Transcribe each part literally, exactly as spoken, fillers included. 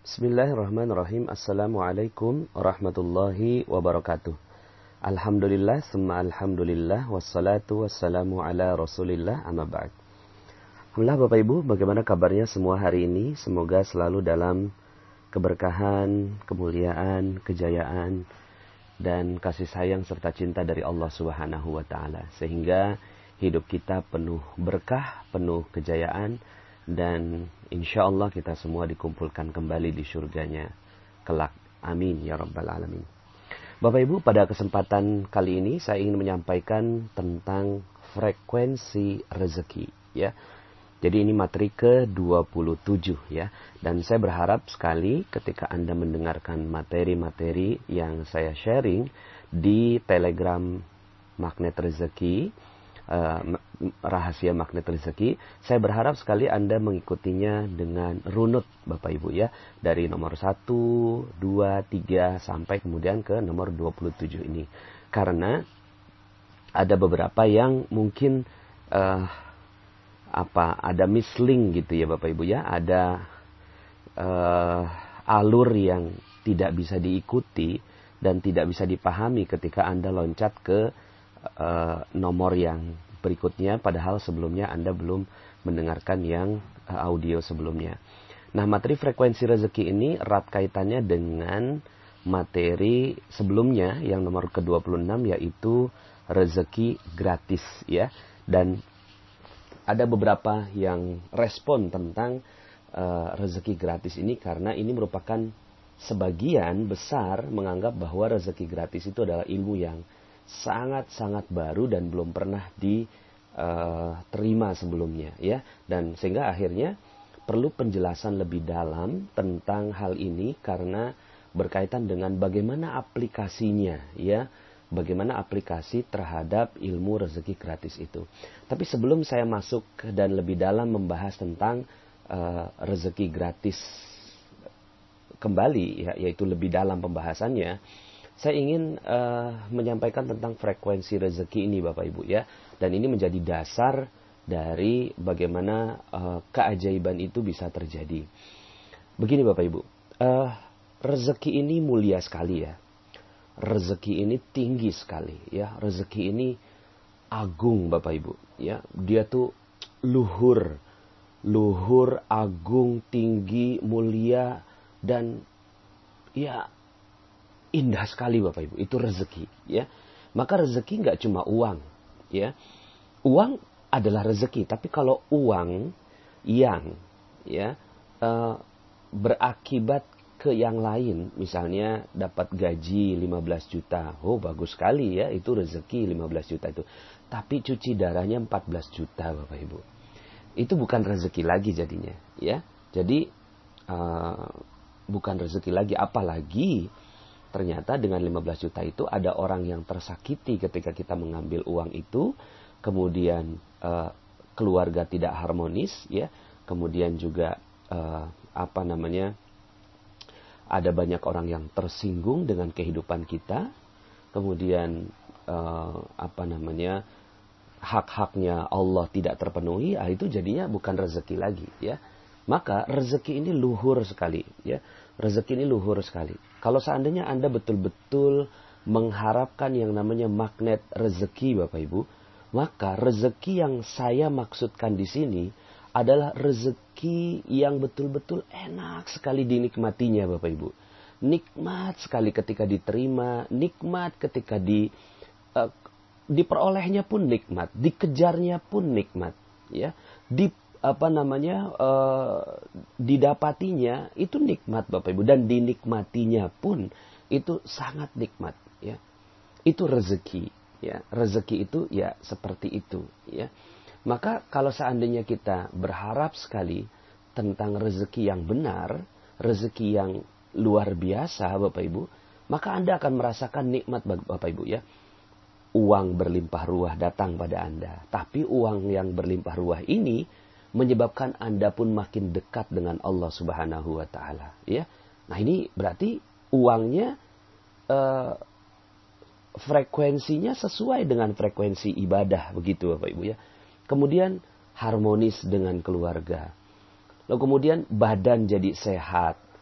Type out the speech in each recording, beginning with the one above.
Bismillahirrahmanirrahim. Assalamualaikum warahmatullahi wabarakatuh. Alhamdulillah, summa alhamdulillah, wassalatu wassalamu ala rasulillah, amma ba'd. Alhamdulillah Bapak Ibu, bagaimana kabarnya semua hari ini? Semoga selalu dalam keberkahan, kemuliaan, kejayaan, dan kasih sayang serta cinta dari Allah Subhanahu wa Ta'ala. Sehingga hidup kita penuh berkah, penuh kejayaan, dan insya Allah kita semua dikumpulkan kembali di surganya kelak. Amin ya rabbal alamin. Bapak Ibu, pada kesempatan kali ini saya ingin menyampaikan tentang frekuensi rezeki, ya. Jadi ini materi ke dua puluh tujuh, ya. Dan saya berharap sekali ketika Anda mendengarkan materi-materi yang saya sharing di Telegram Magnet Rezeki, uh, Rahasia Magnet Rezeki, saya berharap sekali Anda mengikutinya dengan runut Bapak Ibu, ya. Dari nomor satu, dua, tiga sampai kemudian ke nomor dua puluh tujuh ini. Karena ada beberapa yang mungkin uh, apa ada mislink gitu ya Bapak Ibu, ya. Ada uh, alur yang tidak bisa diikuti dan tidak bisa dipahami ketika Anda loncat ke uh, nomor yang berikutnya, padahal sebelumnya Anda belum mendengarkan yang uh, audio sebelumnya. Nah, materi frekuensi rezeki ini erat kaitannya dengan materi sebelumnya yang nomor ke dua puluh enam, yaitu rezeki gratis, ya. Dan ada beberapa yang respon tentang uh, rezeki gratis ini karena ini merupakan sebagian besar menganggap bahwa rezeki gratis itu adalah ilmu yang sangat-sangat baru dan belum pernah diterima uh, sebelumnya, ya. Dan sehingga akhirnya perlu penjelasan lebih dalam tentang hal ini karena berkaitan dengan bagaimana aplikasinya, ya. Bagaimana aplikasi terhadap ilmu rezeki gratis itu. Tapi sebelum saya masuk dan lebih dalam membahas tentang uh, rezeki gratis kembali, ya, yaitu lebih dalam pembahasannya, saya ingin uh, menyampaikan tentang frekuensi rezeki ini Bapak Ibu, ya. Dan ini menjadi dasar dari bagaimana uh, keajaiban itu bisa terjadi. Begini Bapak Ibu, uh, rezeki ini mulia sekali, ya. Rezeki ini tinggi sekali, ya. Rezeki ini agung Bapak Ibu, ya. Dia tuh luhur, luhur, agung, tinggi, mulia, dan ya indah sekali Bapak Ibu. Itu rezeki, ya. Maka rezeki nggak cuma uang, ya. Uang adalah rezeki, tapi kalau uang yang ya uh, berakibat ke yang lain, misalnya dapat gaji lima belas juta, oh bagus sekali, ya, itu rezeki lima belas juta itu. Tapi cuci darahnya empat belas juta Bapak Ibu, itu bukan rezeki lagi jadinya, ya. Jadi uh, bukan rezeki lagi, apalagi ternyata dengan lima belas juta itu ada orang yang tersakiti ketika kita mengambil uang itu, kemudian uh, keluarga tidak harmonis, ya. Kemudian juga uh, apa namanya? Ada banyak orang yang tersinggung dengan kehidupan kita. Kemudian uh, apa namanya? hak-haknya Allah tidak terpenuhi, ah, itu jadinya bukan rezeki lagi, ya. Maka rezeki ini luhur sekali, ya. Rezeki ini luhur sekali. Kalau seandainya Anda betul-betul mengharapkan yang namanya magnet rezeki Bapak Ibu, maka rezeki yang saya maksudkan di sini adalah rezeki yang betul-betul enak sekali dinikmatinya Bapak Ibu. Nikmat sekali ketika diterima, nikmat ketika di uh, diperolehnya pun nikmat, dikejarnya pun nikmat, ya. Di apa namanya uh, didapatinya itu nikmat Bapak Ibu, dan dinikmatinya pun itu sangat nikmat, ya. Itu rezeki, ya. Rezeki itu ya seperti itu, ya. Maka kalau seandainya kita berharap sekali tentang rezeki yang benar, rezeki yang luar biasa Bapak Ibu, maka Anda akan merasakan nikmat Bapak Ibu, ya. Uang berlimpah ruah datang pada Anda, tapi uang yang berlimpah ruah ini menyebabkan Anda pun makin dekat dengan Allah Subhanahu wa Ta'ala, ya. Nah, ini berarti uangnya uh, frekuensinya sesuai dengan frekuensi ibadah, begitu Bapak Ibu, ya. Kemudian harmonis dengan keluarga. Lalu kemudian badan jadi sehat,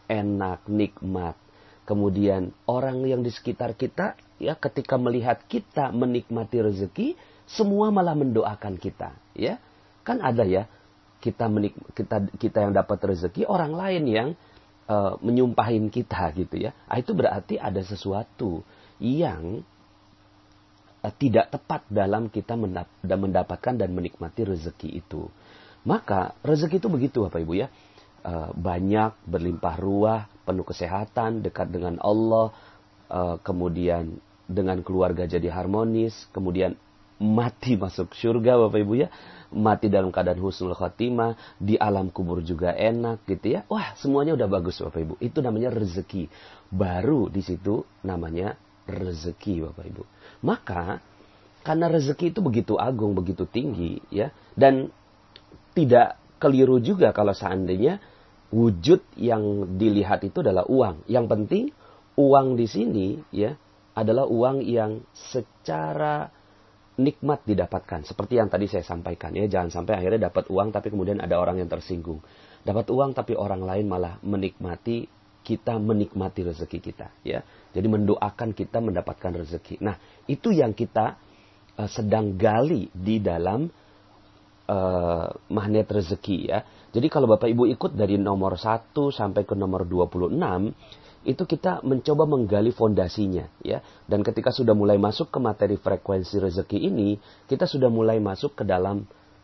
enak, nikmat. Kemudian orang yang di sekitar kita, ya, ketika melihat kita menikmati rezeki, semua malah mendoakan kita, ya. Kan ada ya, kita menik kita kita yang dapat rezeki, orang lain yang uh, menyumpahin kita gitu ya. Ah, itu berarti ada sesuatu yang uh, tidak tepat dalam kita mendap mendapatkan dan menikmati rezeki itu. Maka rezeki itu begitu Bapak Ibu ya. Uh, banyak, berlimpah ruah, penuh kesehatan, dekat dengan Allah, uh, kemudian dengan keluarga jadi harmonis, kemudian mati masuk surga Bapak Ibu ya, mati dalam keadaan husnul khotimah, di alam kubur juga enak gitu ya. Wah, semuanya udah bagus Bapak Ibu. Itu namanya rezeki. Baru di situ namanya rezeki Bapak Ibu. Maka karena rezeki itu begitu agung, begitu tinggi ya, dan tidak keliru juga kalau seandainya wujud yang dilihat itu adalah uang. Yang penting uang di sini ya adalah uang yang secara nikmat didapatkan. Seperti yang tadi saya sampaikan ya, jangan sampai akhirnya dapat uang tapi kemudian ada orang yang tersinggung. Dapat uang tapi orang lain malah menikmati, kita menikmati rezeki kita ya. Jadi mendoakan kita mendapatkan rezeki. Nah, itu yang kita uh, sedang gali di dalam uh, magnet rezeki ya. Jadi kalau Bapak Ibu ikut dari nomor satu sampai ke nomor dua puluh enam, itu kita mencoba menggali fondasinya ya. Dan ketika sudah mulai masuk ke materi frekuensi rezeki ini, kita sudah mulai masuk ke dalam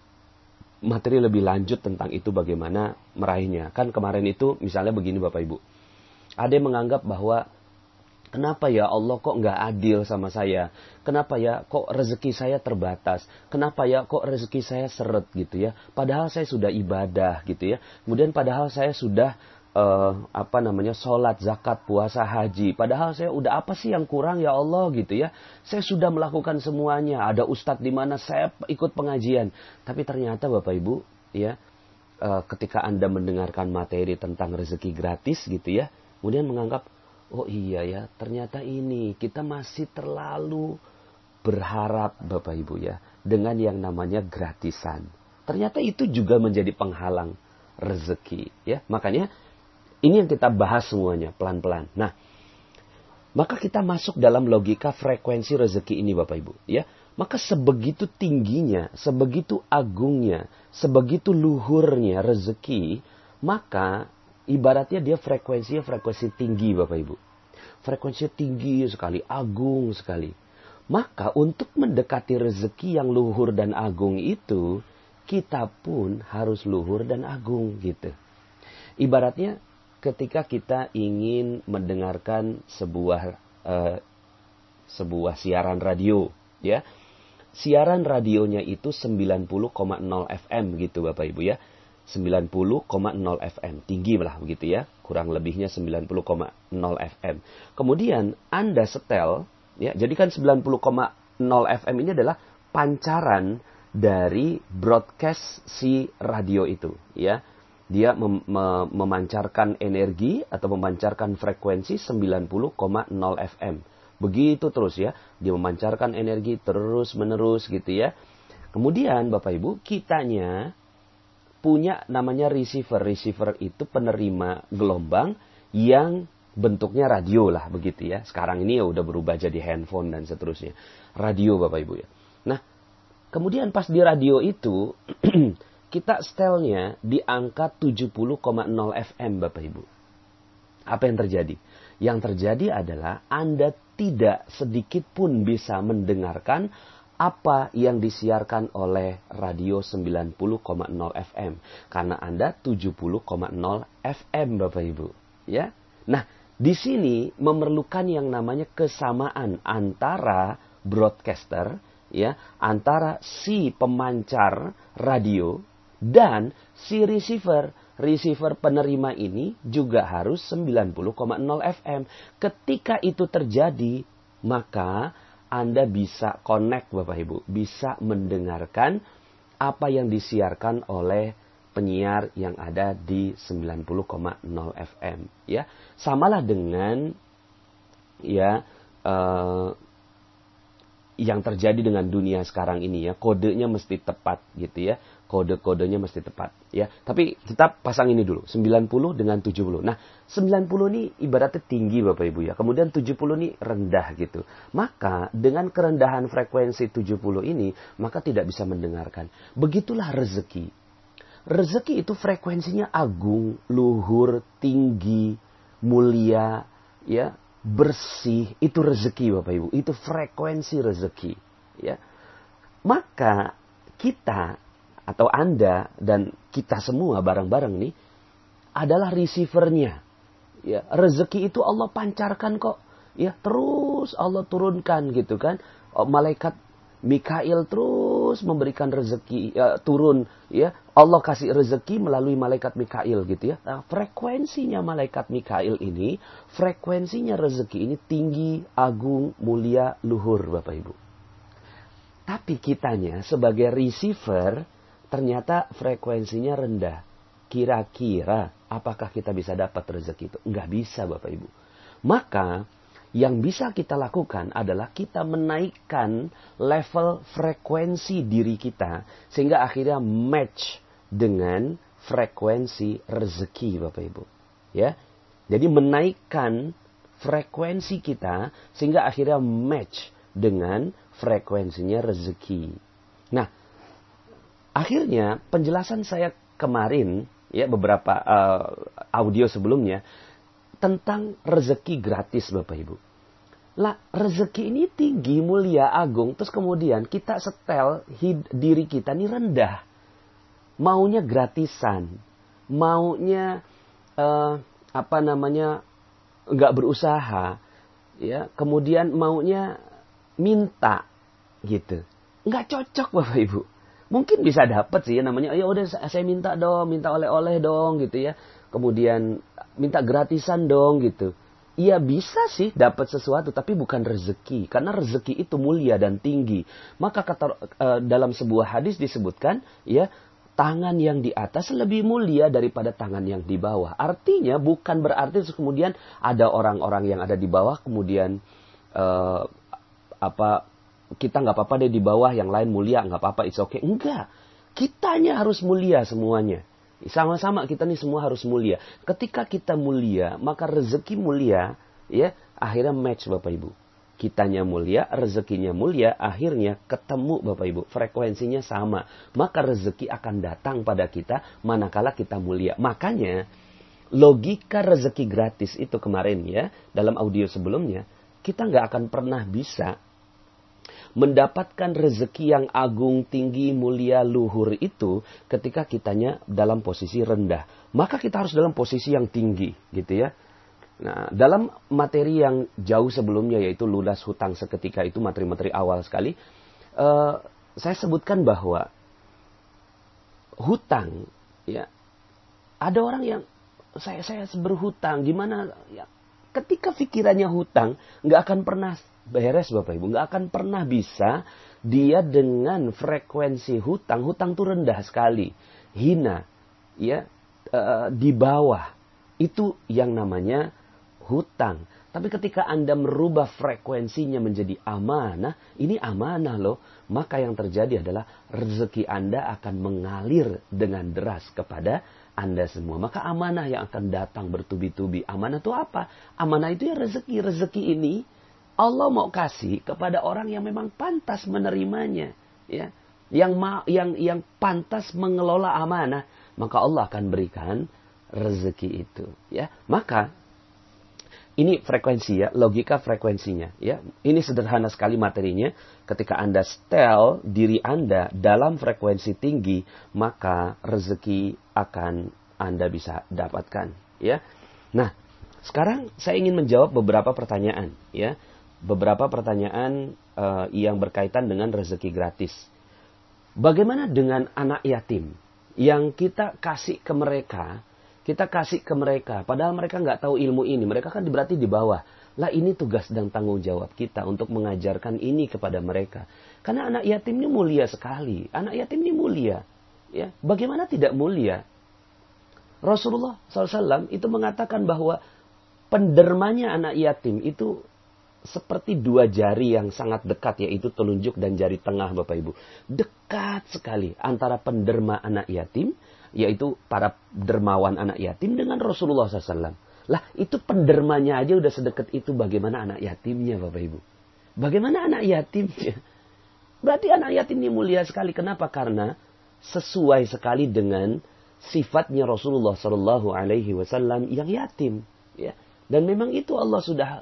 materi lebih lanjut tentang itu bagaimana meraihnya. Kan kemarin itu misalnya begini Bapak Ibu. Ada yang menganggap bahwa kenapa ya Allah kok nggak adil sama saya? Kenapa ya kok rezeki saya terbatas? Kenapa ya kok rezeki saya seret gitu ya? Padahal saya sudah ibadah gitu ya. Kemudian padahal saya sudah uh, apa namanya sholat, zakat, puasa, haji. Padahal saya udah apa sih yang kurang ya Allah gitu ya? Saya sudah melakukan semuanya. Ada ustadz di mana saya ikut pengajian. Tapi ternyata Bapak Ibu ya, uh, ketika Anda mendengarkan materi tentang rezeki gratis gitu ya, kemudian menganggap oh iya ya, ternyata ini kita masih terlalu berharap Bapak Ibu ya dengan yang namanya gratisan. Ternyata itu juga menjadi penghalang rezeki ya. Makanya ini yang kita bahas semuanya pelan-pelan. Nah, maka kita masuk dalam logika frekuensi rezeki ini Bapak Ibu ya. Maka sebegitu tingginya, sebegitu agungnya, sebegitu luhurnya rezeki, maka ibaratnya dia frekuensinya frekuensi tinggi Bapak Ibu. Frekuensinya tinggi sekali, agung sekali. Maka untuk mendekati rezeki yang luhur dan agung itu, kita pun harus luhur dan agung gitu. Ibaratnya ketika kita ingin mendengarkan sebuah uh, sebuah siaran radio, ya. Siaran radionya itu sembilan puluh koma nol F M gitu Bapak Ibu ya. sembilan puluh koma nol F M. Tinggi lah begitu ya. Kurang lebihnya sembilan puluh koma nol F M. Kemudian Anda setel, ya, jadi kan sembilan puluh koma nol F M ini adalah pancaran dari broadcast si radio itu, ya. Dia mem mem memancarkan energi atau memancarkan frekuensi sembilan puluh koma nol F M. Begitu terus ya. Dia memancarkan energi terus-menerus gitu ya. Kemudian Bapak Ibu, kitanya punya namanya receiver. Receiver itu penerima gelombang yang bentuknya radio lah begitu ya. Sekarang ini ya udah berubah jadi handphone dan seterusnya. Radio Bapak Ibu ya. Nah, kemudian pas di radio itu kita setelnya di angka tujuh puluh koma nol F M Bapak Ibu. Apa yang terjadi? Yang terjadi adalah Anda tidak sedikit pun bisa mendengarkan apa yang disiarkan oleh radio sembilan puluh koma nol F M. Karena Anda tujuh puluh koma nol F M Bapak Ibu. Ya. Nah, di sini memerlukan yang namanya kesamaan antara broadcaster, ya, antara si pemancar radio dan si receiver. Receiver penerima ini juga harus sembilan puluh koma nol F M. Ketika itu terjadi, maka Anda bisa connect Bapak Ibu. Bisa mendengarkan apa yang disiarkan oleh penyiar yang ada di sembilan puluh koma nol F M. Ya, samalah dengan ya uh, yang terjadi dengan dunia sekarang ini ya. Kodenya mesti tepat gitu ya. kode-kodenya mesti tepat, ya. Tapi tetap pasang ini dulu, sembilan puluh dengan tujuh puluh. Nah, sembilan puluh ini ibaratnya tinggi Bapak Ibu ya. Kemudian tujuh puluh ini rendah gitu. Maka dengan kerendahan frekuensi tujuh puluh ini, maka tidak bisa mendengarkan. Begitulah rezeki. Rezeki itu frekuensinya agung, luhur, tinggi, mulia, ya, bersih. Itu rezeki Bapak Ibu. Itu frekuensi rezeki, ya. Maka kita atau Anda dan kita semua bareng-bareng nih adalah receivernya. Ya, rezeki itu Allah pancarkan kok. Ya, terus Allah turunkan gitu kan. Oh, malaikat Mikail terus memberikan rezeki ya, turun ya. Allah kasih rezeki melalui malaikat Mikail gitu ya. Nah, frekuensinya malaikat Mikail ini, frekuensinya rezeki ini tinggi, agung, mulia, luhur Bapak Ibu. Tapi kitanya sebagai receiver ternyata frekuensinya rendah. Kira-kira apakah kita bisa dapat rezeki itu? Enggak bisa Bapak Ibu. Maka yang bisa kita lakukan adalah kita menaikkan level frekuensi diri kita. Sehingga akhirnya match dengan frekuensi rezeki Bapak Ibu. Ya, jadi menaikkan frekuensi kita sehingga akhirnya match dengan frekuensinya rezeki. Nah, akhirnya penjelasan saya kemarin ya beberapa uh, audio sebelumnya tentang rezeki gratis Bapak Ibu. Lah rezeki ini tinggi, mulia, agung, terus kemudian kita setel hid, diri kita ini rendah. Maunya gratisan, maunya uh, apa namanya nggak berusaha, ya. Kemudian maunya minta gitu. Nggak cocok Bapak Ibu. Mungkin bisa dapat sih ya namanya, ya udah saya minta dong, minta oleh-oleh dong gitu ya. Kemudian minta gratisan dong gitu. Iya bisa sih dapat sesuatu tapi bukan rezeki. Karena rezeki itu mulia dan tinggi. Maka kata uh, dalam sebuah hadis disebutkan ya, tangan yang di atas lebih mulia daripada tangan yang di bawah. Artinya bukan berarti kemudian ada orang-orang yang ada di bawah kemudian uh, apa kita nggak apa-apa deh di bawah, yang lain mulia, nggak apa-apa, it's okay. Enggak. Kitanya harus mulia semuanya. Sama-sama kita nih semua harus mulia. Ketika kita mulia, maka rezeki mulia, ya, akhirnya match Bapak Ibu. Kitanya mulia, rezekinya mulia, akhirnya ketemu Bapak Ibu. Frekuensinya sama. Maka rezeki akan datang pada kita manakala kita mulia. Makanya, logika rezeki gratis itu kemarin ya, dalam audio sebelumnya, kita nggak akan pernah bisa mendapatkan rezeki yang agung, tinggi, mulia, luhur itu ketika kitanya dalam posisi rendah. Maka kita harus dalam posisi yang tinggi, gitu ya. Nah, dalam materi yang jauh sebelumnya yaitu lunas hutang seketika itu materi-materi awal sekali, uh, saya sebutkan bahwa hutang, ya, ada orang yang saya saya berhutang, gimana? Ya, ketika pikirannya hutang, nggak akan pernah beres Bapak Ibu, nggak akan pernah bisa dia dengan frekuensi hutang, hutang itu rendah sekali, hina, ya, e, di bawah, itu yang namanya hutang. Tapi ketika Anda merubah frekuensinya menjadi amanah, ini amanah loh, maka yang terjadi adalah rezeki Anda akan mengalir dengan deras kepada Anda semua. Maka amanah yang akan datang bertubi-tubi. Amanah itu apa? Amanah itu ya rezeki. Rezeki ini Allah mau kasih kepada orang yang memang pantas menerimanya, ya, yang ma- yang yang pantas mengelola amanah, maka Allah akan berikan rezeki itu, ya. Maka ini frekuensi ya, logika frekuensinya, ya. Ini sederhana sekali materinya. Ketika Anda setel diri Anda dalam frekuensi tinggi, maka rezeki akan Anda bisa dapatkan, ya. Nah, sekarang saya ingin menjawab beberapa pertanyaan, ya. Beberapa pertanyaan uh, yang berkaitan dengan rezeki gratis. Bagaimana dengan anak yatim yang kita kasih ke mereka, kita kasih ke mereka, padahal mereka nggak tahu ilmu ini, mereka kan berarti di bawah. Lah ini tugas dan tanggung jawab kita untuk mengajarkan ini kepada mereka. Karena anak yatim ini mulia sekali, anak yatim ini mulia. Ya, bagaimana tidak mulia? Rasulullah shallallahu alaihi wasallam itu mengatakan bahwa pendermanya anak yatim itu seperti dua jari yang sangat dekat, yaitu telunjuk dan jari tengah, Bapak Ibu. Dekat sekali antara penderma anak yatim, yaitu para dermawan anak yatim, dengan Rasulullah shallallahu alaihi wasallam. Lah, itu pendermanya aja udah sedekat itu, bagaimana anak yatimnya, Bapak Ibu? Bagaimana anak yatimnya? Berarti anak yatim ini mulia sekali. Kenapa? Karena sesuai sekali dengan sifatnya Rasulullah shallallahu alaihi wasallam yang yatim. Ya. Dan memang itu Allah sudah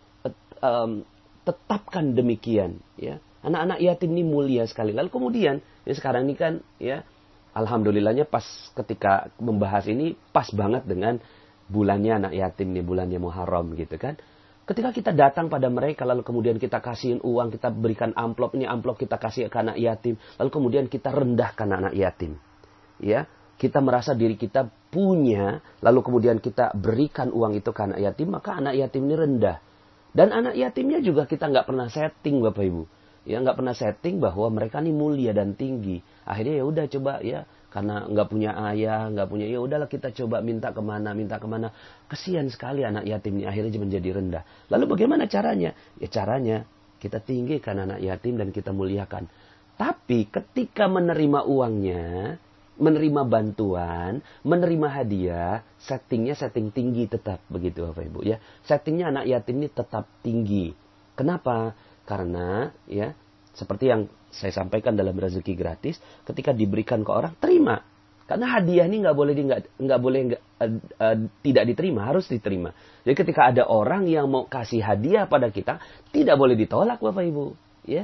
um, tetapkan demikian. Ya. Anak-anak yatim ini mulia sekali. Lalu kemudian, ya sekarang ini kan, ya alhamdulillahnya pas ketika membahas ini pas banget dengan bulannya anak yatim nih, bulannya Muharram gitu kan. Ketika kita datang pada mereka, lalu kemudian kita kasihin uang, kita berikan amplop, ini amplop kita kasih ke anak yatim, lalu kemudian kita rendahkan anak yatim. Ya, kita merasa diri kita punya, lalu kemudian kita berikan uang itu ke anak yatim, maka anak yatim ini rendah. Dan anak yatimnya juga kita nggak pernah setting, Bapak Ibu. Ya, nggak pernah setting bahwa mereka ini mulia dan tinggi. Akhirnya ya udah coba ya, karena nggak punya ayah, nggak punya, ya udahlah kita coba minta kemana, minta kemana. Kesian sekali anak yatim ini akhirnya menjadi rendah. Lalu bagaimana caranya? Ya caranya kita tinggikan anak yatim dan kita muliakan. Tapi ketika menerima uangnya, menerima bantuan, menerima hadiah, settingnya setting tinggi tetap begitu Bapak Ibu ya. Settingnya anak yatim ini tetap tinggi. Kenapa? Karena ya seperti yang saya sampaikan dalam rezeki gratis, ketika diberikan ke orang, terima. Karena hadiah ini nggak boleh di, nggak, nggak boleh nggak, uh, uh, tidak diterima, harus diterima. Jadi ketika ada orang yang mau kasih hadiah pada kita, tidak boleh ditolak Bapak Ibu. Ya,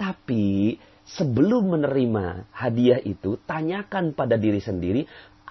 tapi sebelum menerima hadiah itu, tanyakan pada diri sendiri,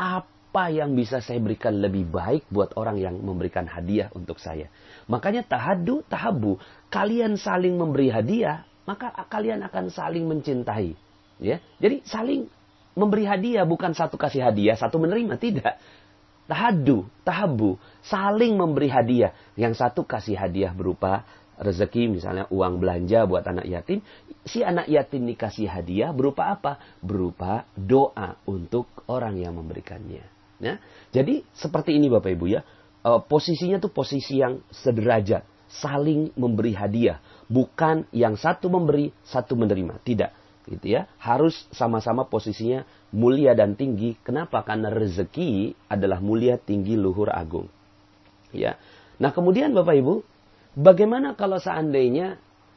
apa yang bisa saya berikan lebih baik buat orang yang memberikan hadiah untuk saya. Makanya tahadu, tahabu, kalian saling memberi hadiah, maka kalian akan saling mencintai. Ya, jadi saling memberi hadiah, bukan satu kasih hadiah, satu menerima, tidak. Tahadu, tahabu, saling memberi hadiah. Yang satu kasih hadiah berupa rezeki, misalnya uang belanja buat anak yatim. Si anak yatim dikasih hadiah berupa apa? Berupa doa untuk orang yang memberikannya. Nah, jadi seperti ini Bapak Ibu ya. E, posisinya tuh posisi yang sederajat. Saling memberi hadiah. Bukan yang satu memberi, satu menerima. Tidak. Gitu ya. Harus sama-sama posisinya mulia dan tinggi. Kenapa? Karena rezeki adalah mulia, tinggi, luhur, agung. Ya. Nah kemudian Bapak Ibu, bagaimana kalau seandainya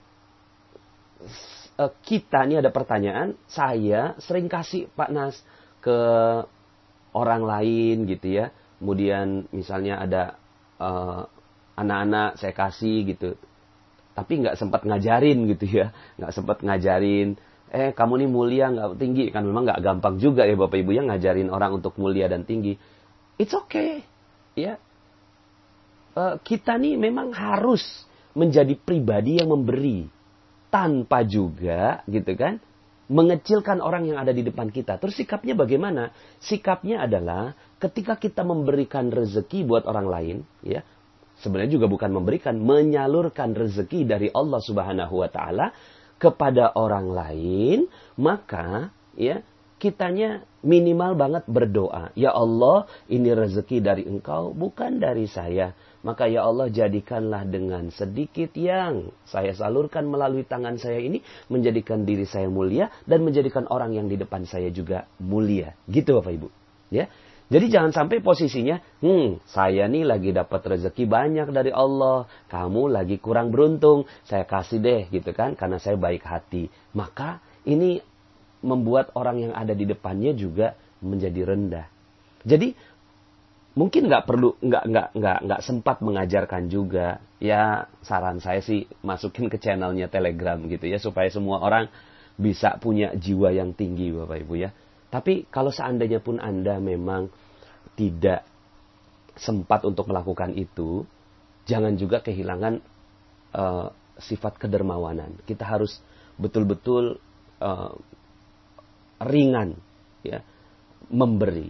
kita, ini ada pertanyaan, saya sering kasih Pak Nas ke orang lain gitu ya. Kemudian misalnya ada uh, anak-anak saya kasih gitu. Tapi nggak sempat ngajarin gitu ya. Nggak sempat ngajarin. Eh kamu nih mulia nggak tinggi. Kan memang nggak gampang juga ya Bapak Ibu ya ngajarin orang untuk mulia dan tinggi. It's okay. Ya. Uh, kita nih memang harus menjadi pribadi yang memberi. Tanpa juga gitu kan. Mengecilkan orang yang ada di depan kita. Terus sikapnya bagaimana? Sikapnya adalah ketika kita memberikan rezeki buat orang lain. Ya. Sebenarnya juga bukan memberikan. Menyalurkan rezeki dari Allah Subhanahu Wa Taala kepada orang lain, maka ya kitanya minimal banget berdoa. Ya Allah, ini rezeki dari Engkau, bukan dari saya. Maka ya Allah, jadikanlah dengan sedikit yang saya salurkan melalui tangan saya ini, menjadikan diri saya mulia, dan menjadikan orang yang di depan saya juga mulia. Gitu Bapak Ibu. Ya. Jadi jangan sampai posisinya, hmm, saya nih lagi dapat rezeki banyak dari Allah, kamu lagi kurang beruntung, saya kasih deh gitu kan, karena saya baik hati. Maka ini membuat orang yang ada di depannya juga menjadi rendah. Jadi mungkin nggak perlu, nggak nggak nggak nggak sempat mengajarkan juga. Ya saran saya sih masukin ke channelnya Telegram gitu ya, supaya semua orang bisa punya jiwa yang tinggi Bapak Ibu ya. Tapi kalau seandainya pun Anda memang tidak sempat untuk melakukan itu, jangan juga kehilangan uh, sifat kedermawanan. Kita harus betul-betul uh, ringan, ya, memberi.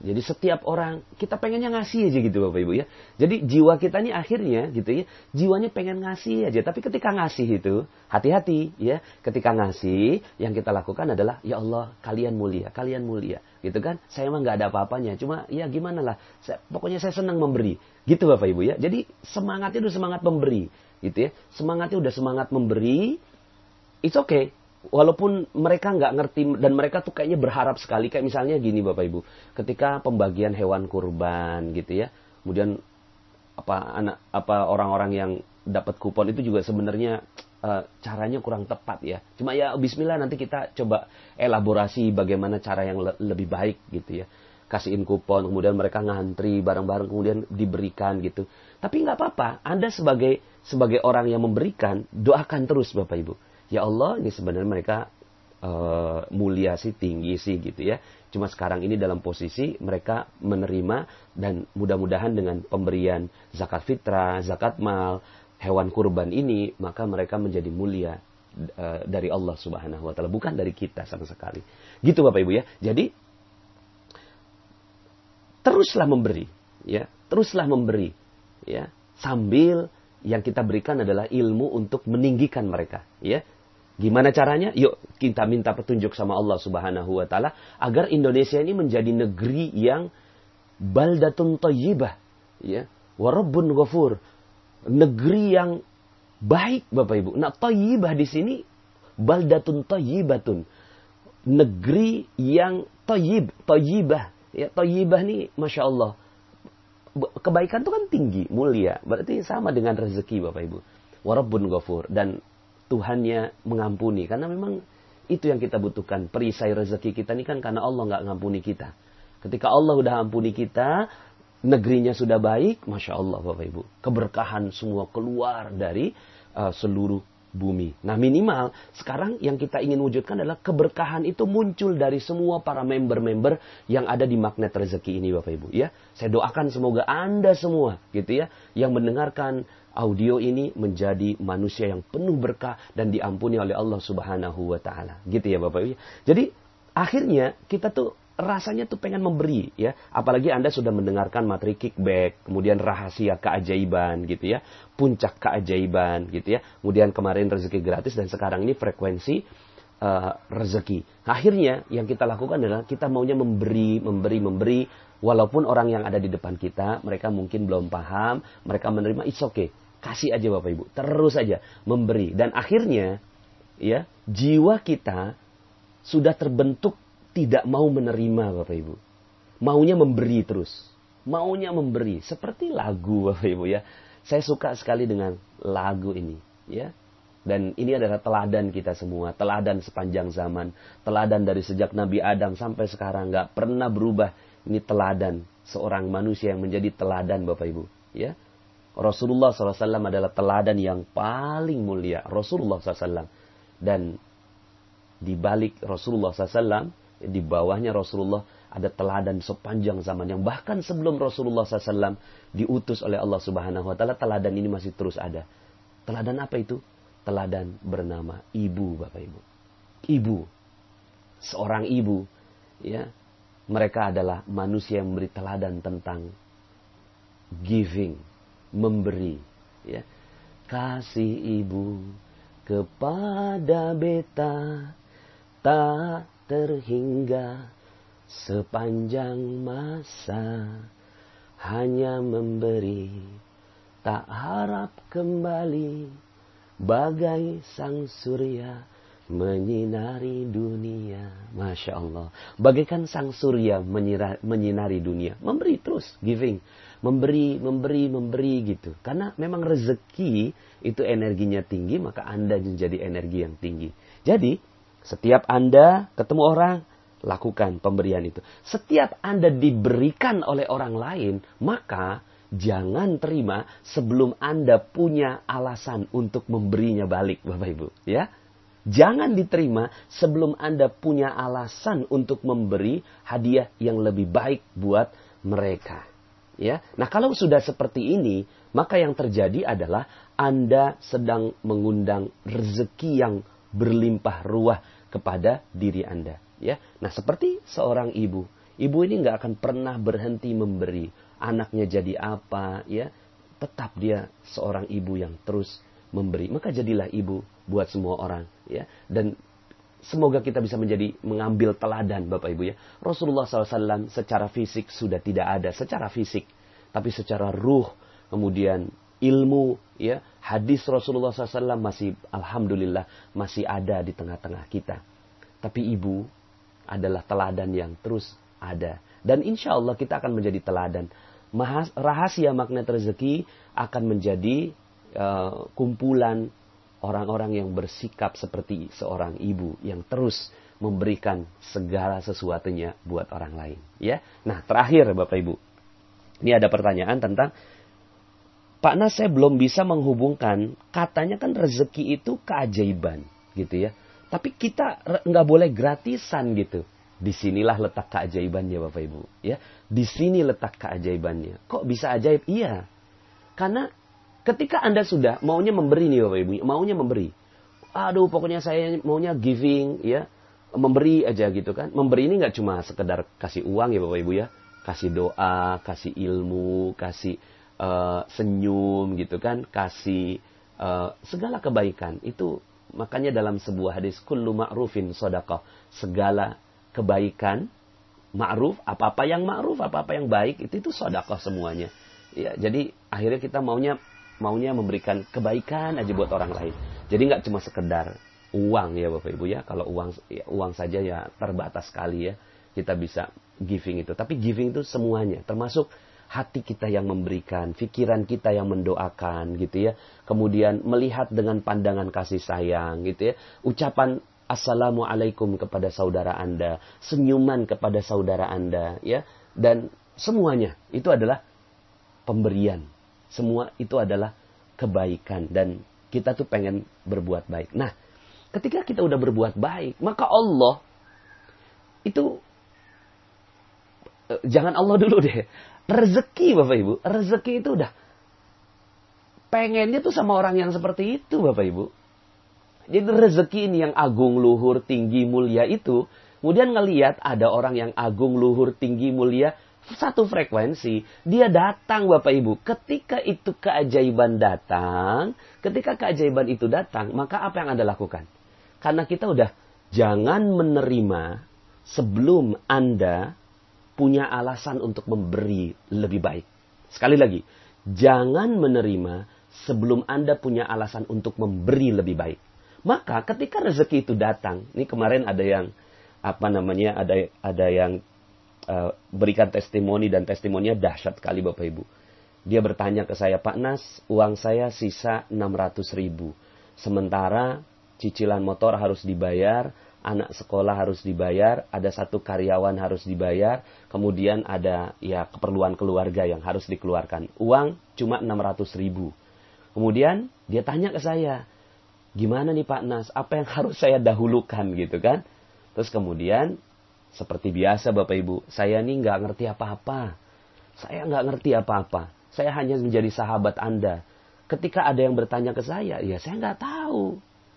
Jadi setiap orang, kita pengennya ngasih aja gitu Bapak Ibu ya. Jadi jiwa kita ini akhirnya gitu ya, jiwanya pengen ngasih aja. Tapi ketika ngasih itu, hati-hati ya. Ketika ngasih, yang kita lakukan adalah, ya Allah, kalian mulia, kalian mulia. Gitu kan, saya emang gak ada apa-apanya. Cuma ya gimana lah, saya, pokoknya saya senang memberi. Gitu Bapak Ibu ya. Jadi semangatnya udah semangat memberi. Gitu ya, semangatnya udah semangat memberi, it's okay. Walaupun mereka nggak ngerti dan mereka tuh kayaknya berharap sekali, kayak misalnya gini Bapak Ibu, ketika pembagian hewan kurban gitu ya, kemudian apa anak apa orang-orang yang dapat kupon itu juga sebenarnya uh, caranya kurang tepat ya. Cuma ya Bismillah nanti kita coba elaborasi bagaimana cara yang le- lebih baik gitu ya. Kasihin kupon, kemudian mereka ngantri bareng-bareng, kemudian diberikan gitu. Tapi nggak apa-apa, Anda sebagai sebagai orang yang memberikan, doakan terus Bapak Ibu. Ya Allah, ini sebenarnya mereka uh, mulia sih, tinggi sih gitu ya. Cuma sekarang ini dalam posisi mereka menerima dan mudah-mudahan dengan pemberian zakat fitrah, zakat mal, hewan kurban ini, maka mereka menjadi mulia uh, dari Allah Subhanahu wa taala, bukan dari kita sama sekali. Gitu Bapak Ibu ya. Jadi teruslah memberi, ya, teruslah memberi, ya, sambil yang kita berikan adalah ilmu untuk meninggikan mereka, ya. Gimana caranya? Yuk kita minta petunjuk sama Allah Subhanahu wa taala agar Indonesia ini menjadi negeri yang baldatun thayyibah, ya, wa rabbun ghafur. Negeri yang baik Bapak Ibu. Nah, thayyibah di sini baldatun thayyibatun. Negeri yang thayyib, thayyibah. Ya, thayyibah nih Masya Allah. Kebaikan itu kan tinggi, mulia. Berarti sama dengan rezeki Bapak Ibu. Wa rabbun ghafur. Dan Tuhannya mengampuni. Karena memang itu yang kita butuhkan. Perisai rezeki kita ini kan karena Allah nggak ngampuni kita. Ketika Allah udah ampuni kita, negerinya sudah baik, Masya Allah Bapak Ibu. Keberkahan semua keluar dari uh, seluruh bumi. Nah minimal sekarang yang kita ingin wujudkan adalah keberkahan itu muncul dari semua para member-member yang ada di magnet rezeki ini Bapak Ibu. Ya, saya doakan semoga Anda semua gitu ya yang mendengarkan audio ini menjadi manusia yang penuh berkah dan diampuni oleh Allah Subhanahu wa taala. Gitu ya Bapak Ibu. Jadi akhirnya kita tuh rasanya tuh pengen memberi ya. Apalagi Anda sudah mendengarkan materi kickback, kemudian rahasia keajaiban gitu ya. Puncak keajaiban gitu ya. Kemudian kemarin rezeki gratis dan sekarang ini frekuensi uh, rezeki. Akhirnya yang kita lakukan adalah kita maunya memberi, memberi, memberi. Walaupun orang yang ada di depan kita, mereka mungkin belum paham, mereka menerima, it's okay. Kasih aja Bapak Ibu, terus aja memberi. Dan akhirnya, ya, jiwa kita sudah terbentuk tidak mau menerima Bapak Ibu. Maunya memberi terus. Maunya memberi. Seperti lagu Bapak Ibu ya. Saya suka sekali dengan lagu ini. Ya. Dan ini adalah teladan kita semua. Teladan sepanjang zaman. Teladan dari sejak Nabi Adam sampai sekarang. Gak pernah berubah. Ini teladan. Seorang manusia yang menjadi teladan Bapak Ibu. Ya. Rasulullah shallallahu alaihi wasallam adalah teladan yang paling mulia. Rasulullah shallallahu alaihi wasallam. Dan di balik Rasulullah shallallahu alaihi wasallam, di bawahnya Rasulullah ada teladan sepanjang zaman. Yang bahkan sebelum Rasulullah shallallahu alaihi wasallam diutus oleh Allah Subhanahu wa taala, teladan ini masih terus ada. Teladan apa itu? Teladan bernama ibu Bapak Ibu. Ibu. Seorang ibu. Ya. Mereka adalah manusia yang memberi teladan tentang giving. Memberi. Ya. Kasih ibu kepada beta tak terhingga sepanjang masa, hanya memberi tak harap kembali, bagai sang surya menyinari dunia. Masya Allah. Bagaikan sang surya menyira, menyinari dunia. Memberi terus, giving. Memberi, memberi, memberi gitu. Karena memang rezeki itu energinya tinggi, maka Anda menjadi energi yang tinggi. Jadi, setiap Anda ketemu orang, lakukan pemberian itu. Setiap Anda diberikan oleh orang lain, maka jangan terima sebelum Anda punya alasan untuk memberinya balik, Bapak Ibu. Ya, jangan diterima sebelum Anda punya alasan untuk memberi hadiah yang lebih baik buat mereka. Ya, nah kalau sudah seperti ini, maka yang terjadi adalah Anda sedang mengundang rezeki yang berlimpah ruah kepada diri Anda. Ya, nah seperti seorang ibu Ibu ini nggak akan pernah berhenti memberi. Anaknya jadi apa, ya, tetap dia seorang ibu yang terus memberi. Maka jadilah ibu buat semua orang, ya. Dan semoga kita bisa menjadi mengambil teladan, Bapak Ibu, ya. Rasulullah shallallahu alaihi wasallam secara fisik sudah tidak ada, secara fisik, tapi secara ruh, kemudian ilmu, ya, hadis Rasulullah shallallahu alaihi wasallam masih, alhamdulillah, masih ada di tengah-tengah kita. Tapi ibu adalah teladan yang terus ada. Dan insya Allah kita akan menjadi teladan. Rahasia magnet rezeki akan menjadi uh, kumpulan orang-orang yang bersikap seperti seorang ibu yang terus memberikan segala sesuatunya buat orang lain. Ya, nah terakhir Bapak Ibu, ini ada pertanyaan tentang, Pak Nas, saya belum bisa menghubungkan, katanya kan rezeki itu keajaiban, gitu ya. Tapi kita nggak boleh gratisan gitu. Disinilah letak keajaibannya Bapak Ibu, ya. Di sini letak keajaibannya. Kok bisa ajaib? Iya, karena ketika Anda sudah maunya memberi nih Bapak Ibu, maunya memberi. Aduh, pokoknya saya maunya giving, ya, memberi aja gitu kan. Memberi ini nggak cuma sekedar kasih uang ya Bapak Ibu, ya. Kasih doa, kasih ilmu, kasih uh, senyum gitu kan, kasih uh, segala kebaikan. Itu makanya dalam sebuah hadis, kullu ma'rufin shadaqah, segala kebaikan, ma'ruf, apa-apa yang ma'ruf, apa-apa yang baik, itu itu sedekah semuanya. Ya, jadi akhirnya kita maunya maunya memberikan kebaikan aja buat orang lain. Jadi nggak cuma sekedar uang ya Bapak Ibu, ya. Kalau uang ya, uang saja ya terbatas sekali ya. Kita bisa giving itu, tapi giving itu semuanya, termasuk hati kita yang memberikan, pikiran kita yang mendoakan gitu ya. Kemudian melihat dengan pandangan kasih sayang gitu ya. Ucapan Assalamualaikum kepada saudara Anda, senyuman kepada saudara Anda, ya, dan semuanya itu adalah pemberian. Semua itu adalah kebaikan dan kita tuh pengen berbuat baik. Nah, ketika kita udah berbuat baik, maka Allah itu eh, jangan Allah dulu deh. Rezeki Bapak Ibu, rezeki itu udah pengennya tuh sama orang yang seperti itu Bapak Ibu. Jadi rezeki ini yang agung, luhur, tinggi, mulia itu, kemudian ngelihat ada orang yang agung, luhur, tinggi, mulia, satu frekuensi, dia datang Bapak Ibu. Ketika itu keajaiban datang, ketika keajaiban itu datang, maka apa yang Anda lakukan? Karena kita udah, jangan menerima sebelum Anda punya alasan untuk memberi lebih baik. Sekali lagi, jangan menerima sebelum Anda punya alasan untuk memberi lebih baik. Maka ketika rezeki itu datang, ini kemarin ada yang apa namanya, ada ada yang uh, berikan testimoni dan testimoninya dahsyat sekali Bapak Ibu. Dia bertanya ke saya, Pak Nas, uang saya sisa enam ratus ribu. Sementara cicilan motor harus dibayar, anak sekolah harus dibayar, ada satu karyawan harus dibayar, kemudian ada ya keperluan keluarga yang harus dikeluarkan. Uang cuma enam ratus ribu. Kemudian dia tanya ke saya, gimana nih Pak Nas, apa yang harus saya dahulukan gitu kan. Terus kemudian seperti biasa Bapak Ibu, saya nih nggak ngerti apa-apa. Saya nggak ngerti apa-apa. Saya hanya menjadi sahabat Anda. Ketika ada yang bertanya ke saya, ya saya nggak tahu.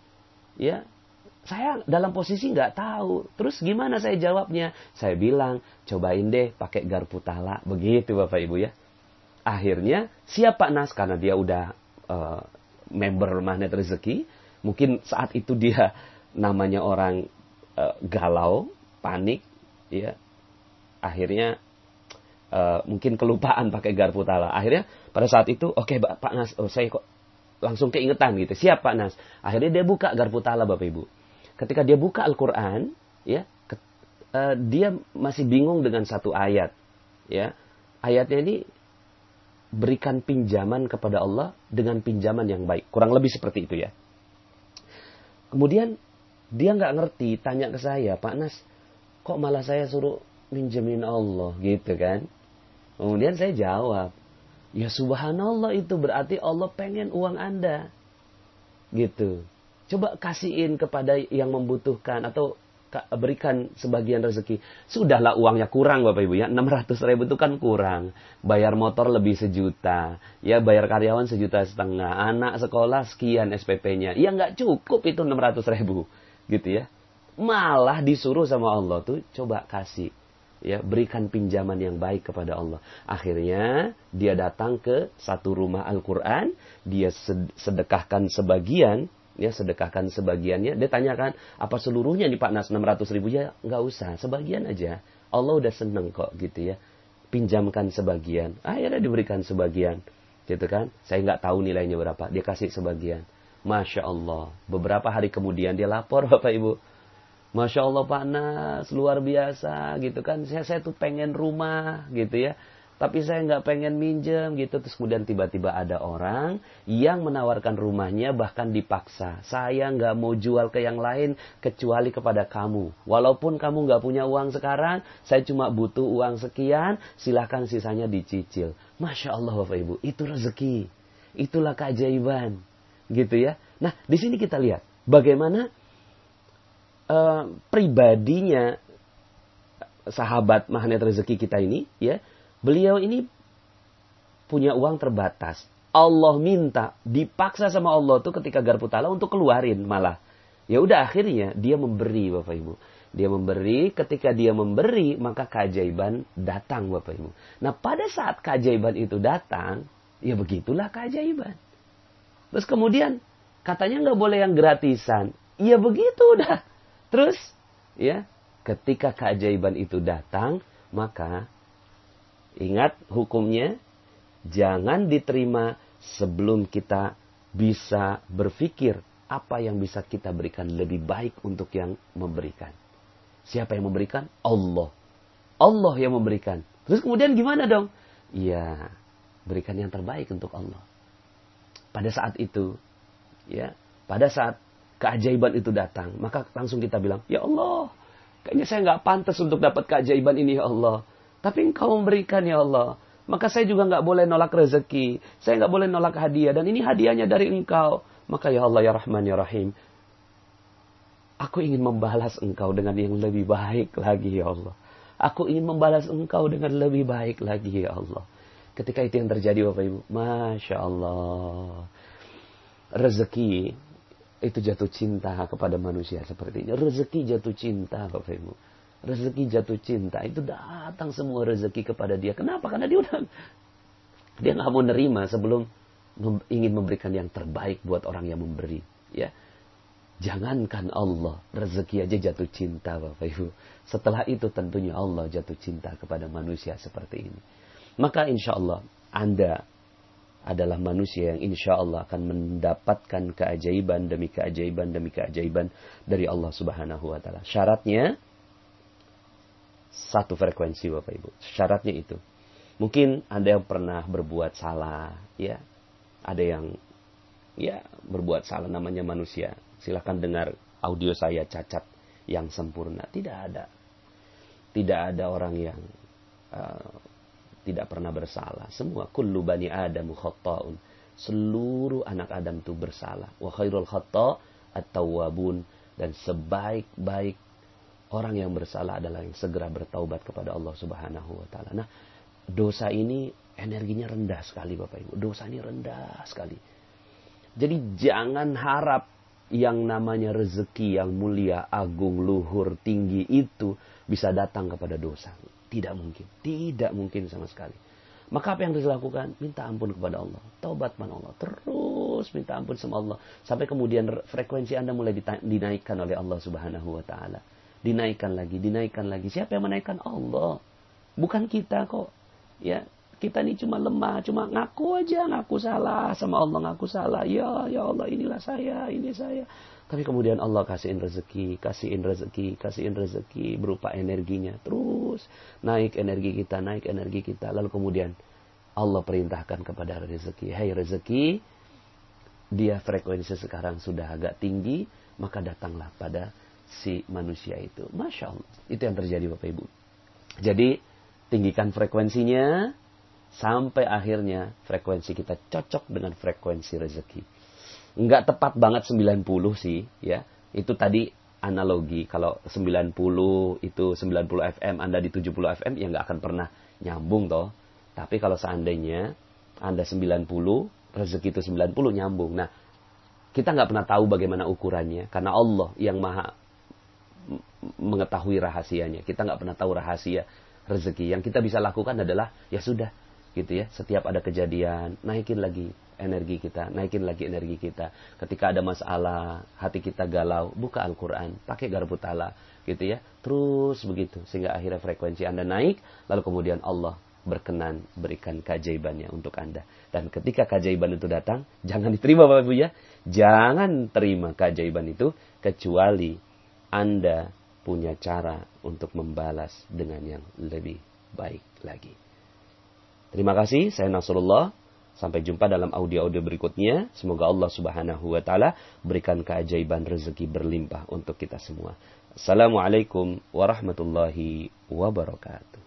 Ya, saya dalam posisi nggak tahu. Terus gimana saya jawabnya? Saya bilang, cobain deh pakai garpu tala. Begitu Bapak Ibu ya. Akhirnya siap Pak Nas, karena dia udah uh, member magnet rezeki. Mungkin saat itu dia namanya orang uh, galau, panik, ya. Akhirnya uh, mungkin kelupaan pakai garpu tala. Akhirnya pada saat itu, oke okay, Pak Nas, oh saya kok langsung keingetan gitu. Siap Pak Nas. Akhirnya dia buka garpu tala Bapak Ibu. Ketika dia buka Al-Quran, ya, ke, uh, dia masih bingung dengan satu ayat, ya. Ayatnya ini, berikan pinjaman kepada Allah dengan pinjaman yang baik. Kurang lebih seperti itu ya. Kemudian dia nggak ngerti, tanya ke saya, Pak Nas, kok malah saya suruh minjemin Allah gitu kan? Kemudian saya jawab, ya subhanallah, itu berarti Allah pengen uang Anda, gitu. Coba kasihin kepada yang membutuhkan atau berikan sebagian rezeki. Sudahlah uangnya kurang Bapak Ibu ya, enam ratus ribu itu kan kurang. Bayar motor lebih sejuta, ya bayar karyawan sejuta setengah, anak sekolah sekian S P P-nya. Ya nggak cukup itu enam ratus ribu gitu ya. Malah disuruh sama Allah tuh coba kasih. Ya, berikan pinjaman yang baik kepada Allah. Akhirnya dia datang ke satu rumah Al-Quran, dia sedekahkan sebagian, ya sedekahkan sebagiannya. Dia tanyakan, apa seluruhnya nih Pak Nas enam ratus ribu? Ya nggak usah, sebagian aja. Allah udah seneng kok gitu ya. Pinjamkan sebagian. Akhirnya diberikan sebagian, gitu kan? Saya nggak tahu nilainya berapa. Dia kasih sebagian. Masya Allah. Beberapa hari kemudian dia lapor Bapak Ibu. Masya Allah Pak Nas, luar biasa gitu kan. Saya, saya tuh pengen rumah gitu ya. Tapi saya nggak pengen minjem gitu. Terus kemudian tiba-tiba ada orang yang menawarkan rumahnya bahkan dipaksa. Saya nggak mau jual ke yang lain kecuali kepada kamu. Walaupun kamu nggak punya uang sekarang, saya cuma butuh uang sekian, silahkan sisanya dicicil. Masya Allah Bapak Ibu, itu rezeki. Itulah keajaiban. Gitu ya. Nah di sini kita lihat bagaimana Uh, pribadinya sahabat magnet rezeki kita ini, ya, beliau ini punya uang terbatas. Allah minta, dipaksa sama Allah tuh ketika garpu tala untuk keluarin malah. Ya udah akhirnya dia memberi Bapak Ibu. Dia memberi, ketika dia memberi maka keajaiban datang Bapak Ibu. Nah pada saat keajaiban itu datang, ya begitulah keajaiban. Terus kemudian katanya nggak boleh yang gratisan. Ya begitu udah. Terus, ya, ketika keajaiban itu datang, maka ingat hukumnya, jangan diterima sebelum kita bisa berpikir apa yang bisa kita berikan lebih baik untuk yang memberikan. Siapa yang memberikan? Allah. Allah yang memberikan. Terus kemudian gimana dong? Ya, berikan yang terbaik untuk Allah. Pada saat itu, ya, pada saat keajaiban itu datang, maka langsung kita bilang, ya Allah, kayaknya saya nggak pantas untuk dapat keajaiban ini ya Allah. Tapi Engkau memberikan ya Allah. Maka saya juga nggak boleh nolak rezeki. Saya nggak boleh nolak hadiah. Dan ini hadiahnya dari Engkau. Maka ya Allah ya Rahman ya Rahim. Aku ingin membalas Engkau dengan yang lebih baik lagi ya Allah. Aku ingin membalas Engkau dengan lebih baik lagi ya Allah. Ketika itu yang terjadi Bapak Ibu. Masya Allah. Rezeki itu jatuh cinta kepada manusia seperti ini. Rezeki jatuh cinta Bapak Ibu. Rezeki jatuh cinta. Itu datang semua rezeki kepada dia. Kenapa? Karena dia udah dia nggak mau nerima sebelum mem- ingin memberikan yang terbaik buat orang yang memberi. Ya, jangankan Allah, rezeki aja jatuh cinta Bapak Ibu. Setelah itu tentunya Allah jatuh cinta kepada manusia seperti ini. Maka insya Allah Anda adalah manusia yang insya Allah akan mendapatkan keajaiban demi keajaiban demi keajaiban dari Allah Subhanahu wa Ta'ala. Syaratnya satu frekuensi Bapak Ibu. Syaratnya itu. Mungkin Anda yang pernah berbuat salah, ya. Ada yang ya berbuat salah, namanya manusia. Silakan dengar audio saya cacat yang sempurna. Tidak ada. Tidak ada orang yang uh, tidak pernah bersalah. Semua kullu bani Adam khata'un. Seluruh anak Adam itu bersalah. Wa khairul khata' at-tawwabun. Dan sebaik-baik orang yang bersalah adalah yang segera bertaubat kepada Allah Subhanahu wa Ta'ala. Nah, dosa ini energinya rendah sekali Bapak Ibu. Dosa ini rendah sekali. Jadi jangan harap yang namanya rezeki yang mulia, agung, luhur, tinggi itu bisa datang kepada dosa. Tidak mungkin. Tidak mungkin sama sekali. Maka apa yang harus dilakukan? Minta ampun kepada Allah. Taubat kepada Allah. Terus minta ampun sama Allah. Sampai kemudian frekuensi Anda mulai dinaikkan oleh Allah Subhanahu wa Ta'ala. Dinaikkan lagi, dinaikkan lagi. Siapa yang menaikkan? Allah. Bukan kita kok. Ya, kita ini cuma lemah, cuma ngaku aja, ngaku salah sama Allah, ngaku salah. Ya, ya Allah, inilah saya, ini saya. Tapi kemudian Allah kasihin rezeki, kasihin rezeki, kasihin rezeki berupa energinya. Terus naik energi kita, naik energi kita. Lalu kemudian Allah perintahkan kepada rezeki. Hai rezeki, dia frekuensi sekarang sudah agak tinggi, maka datanglah pada si manusia itu. Masya Allah. Itu yang terjadi Bapak Ibu. Jadi tinggikan frekuensinya sampai akhirnya frekuensi kita cocok dengan frekuensi rezeki. Enggak tepat banget sembilan puluh sih, ya. Itu tadi analogi. Kalau sembilan puluh itu sembilan puluh F M, Anda di tujuh puluh F M, ya nggak akan pernah nyambung toh. Tapi kalau seandainya Anda sembilan puluh, rezeki itu sembilan puluh, nyambung. Nah, kita nggak pernah tahu bagaimana ukurannya. Karena Allah yang maha mengetahui rahasianya. Kita nggak pernah tahu rahasia rezeki. Yang kita bisa lakukan adalah ya sudah gitu ya. Setiap ada kejadian, naikin lagi energi kita, naikin lagi energi kita. Ketika ada masalah, hati kita galau, buka Al-Quran, pakai garpu tala gitu ya. Terus begitu sehingga akhirnya frekuensi Anda naik, lalu kemudian Allah berkenan berikan keajaibannya untuk Anda. Dan ketika keajaiban itu datang, jangan diterima Bapak Ibu ya. Jangan terima keajaiban itu kecuali Anda punya cara untuk membalas dengan yang lebih baik lagi. Terima kasih, saya Nasrullah. Sampai jumpa dalam audio-audio berikutnya. Semoga Allah Subhanahu wa taala berikan keajaiban rezeki berlimpah untuk kita semua. Assalamualaikum warahmatullahi wabarakatuh.